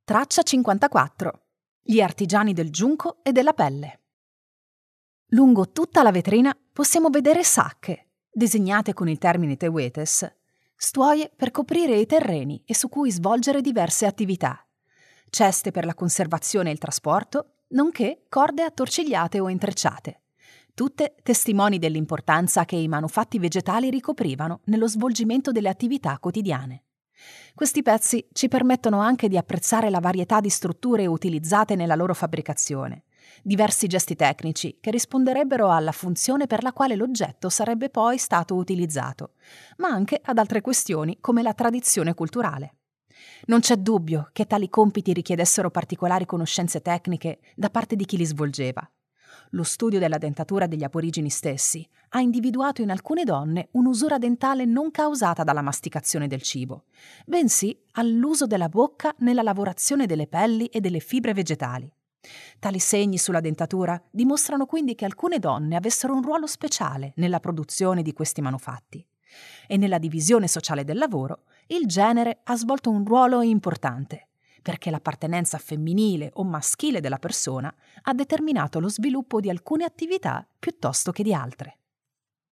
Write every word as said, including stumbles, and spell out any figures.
Traccia cinquantaquattro. Gli artigiani del giunco e della pelle. Lungo tutta la vetrina possiamo vedere sacche, disegnate con il termine tehuetes, stuoie per coprire i terreni e su cui svolgere diverse attività, ceste per la conservazione e il trasporto, nonché corde attorcigliate o intrecciate, tutte testimoni dell'importanza che i manufatti vegetali ricoprivano nello svolgimento delle attività quotidiane. Questi pezzi ci permettono anche di apprezzare la varietà di strutture utilizzate nella loro fabbricazione, diversi gesti tecnici che risponderebbero alla funzione per la quale l'oggetto sarebbe poi stato utilizzato, ma anche ad altre questioni come la tradizione culturale. Non c'è dubbio che tali compiti richiedessero particolari conoscenze tecniche da parte di chi li svolgeva. Lo studio della dentatura degli aborigeni stessi ha individuato in alcune donne un'usura dentale non causata dalla masticazione del cibo, bensì all'uso della bocca nella lavorazione delle pelli e delle fibre vegetali. Tali segni sulla dentatura dimostrano quindi che alcune donne avessero un ruolo speciale nella produzione di questi manufatti. E nella divisione sociale del lavoro, il genere ha svolto un ruolo importante, perché l'appartenenza femminile o maschile della persona ha determinato lo sviluppo di alcune attività piuttosto che di altre.